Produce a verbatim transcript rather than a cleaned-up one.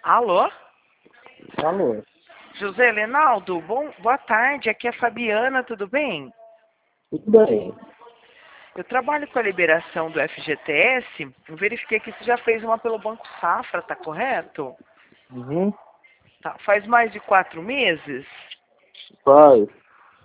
Alô? Alô, José Lenaldo, bom, boa tarde, aqui é a Fabiana, tudo bem? tudo bem? Eu trabalho com a liberação do F G T S, eu verifiquei que você já fez uma pelo Banco Safra, tá correto? Uhum. Tá, faz mais de quatro meses? Faz.